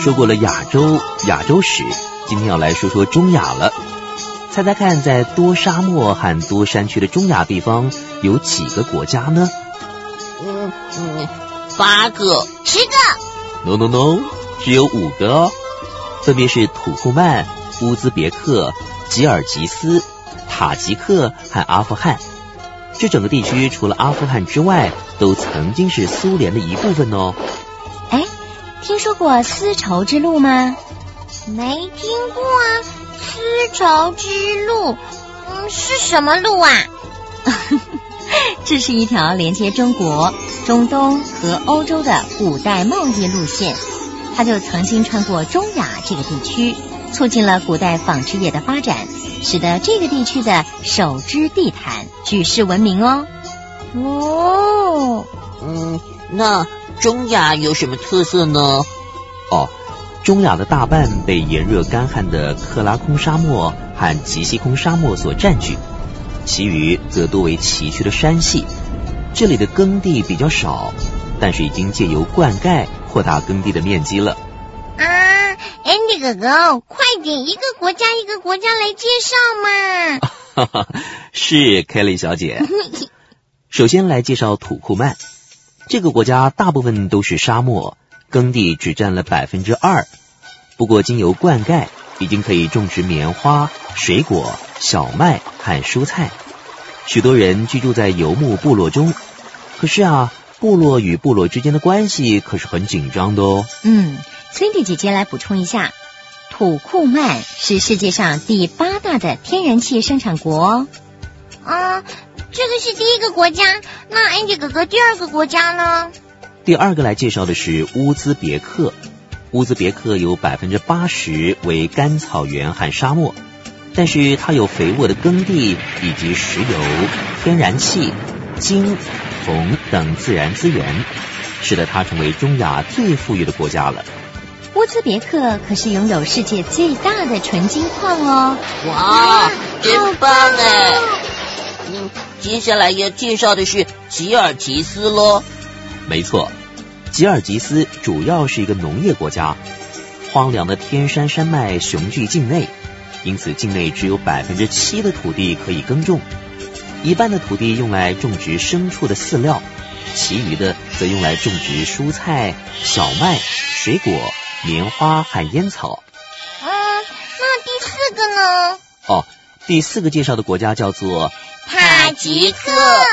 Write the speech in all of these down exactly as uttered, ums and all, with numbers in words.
说过了亚洲、亚洲史，今天要来说说中亚了。猜猜看，在多沙漠和多山区的中亚地方有几个国家呢？ 嗯嗯，八个， 十个。 No no no， 只有五个哦，分别是土库曼、乌兹别克、吉尔吉斯、塔吉克和阿富汗。这整个地区除了阿富汗之外，都曾经是苏联的一部分哦。 哎，听说过丝绸之路吗？ 没听过啊，丝绸之路，嗯，是什么路啊？ 这是一条连接中国、中东和欧洲的古代贸易路线，它就曾经穿过中亚这个地区，促进了古代纺织业的发展，使得这个地区的手织地毯举世闻名哦。 哦， 嗯，那中亚有什么特色呢？ 哦，中亚的大半被炎热干旱的克拉空沙漠和极西空沙漠所占据，其余则多为崎岖的山系。这里的耕地比较少，但是已经借由灌溉扩大耕地的面积了。 啊 ，Andy 哥哥，快点，一个国家一个国家来介绍嘛。 是 Kelly 小姐。首先来介绍土库曼，这个国家大部分都是沙漠，耕地只占了百分之二。不过经由灌溉，已经可以种植棉花、水果、小麦和蔬菜。许多人居住在游牧部落中，可是啊，部落与部落之间的关系可是很紧张的哦。 嗯 ，Cindy 姐姐来补充一下，土库曼是世界上第八大的天然气生产国。 啊，这个是第一个国家，那 Andy 哥哥第二个国家呢？ 第二个来介绍的是乌兹别克。乌兹别克有百分之八十为干草原和沙漠，但是它有肥沃的耕地以及石油、天然气、金、铜等自然资源，使得它成为中亚最富裕的国家了。 乌兹别克可是拥有世界最大的纯金矿哦！ 哇，真棒哎！嗯，接下来要介绍的是吉尔吉斯咯。 没错，吉尔吉斯主要是一个农业国家，荒凉的天山山脉雄踞境内，因此境内只有百分之七的土地可以耕种，一半的土地用来种植牲畜的饲料，其余的则用来种植蔬菜、小麦、水果、棉花和烟草。 嗯，那第四个呢？ 哦，第四个介绍的国家叫做塔吉克。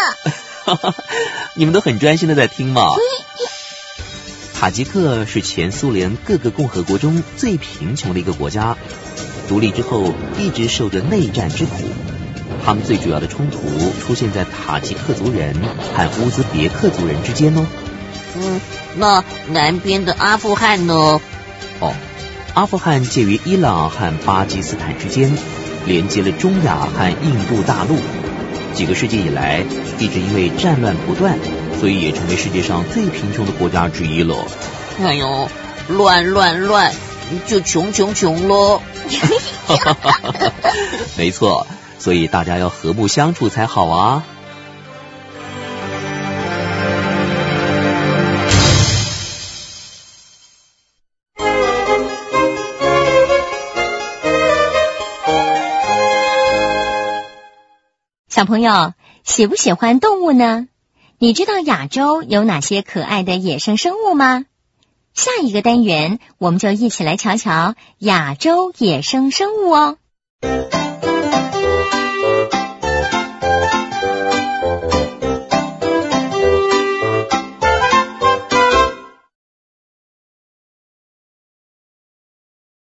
你们都很专心的在听嘛。塔吉克是前苏联各个共和国中最贫穷的一个国家，独立之后一直受着内战之苦。他们最主要的冲突出现在塔吉克族人和乌兹别克族人之间哦。 嗯，那南边的阿富汗呢？ 哦，阿富汗介于伊朗和巴基斯坦之间，连接了中亚和印度大陆。几个世纪以来，一直因为战乱不断，所以也成为世界上最贫穷的国家之一了。 哎呦，乱乱乱，就穷穷穷咯。 没错，所以大家要和睦相处才好啊。 小朋友，喜不喜欢动物呢？你知道亚洲有哪些可爱的野生生物吗？下一个单元我们就一起来瞧瞧亚洲野生生物哦。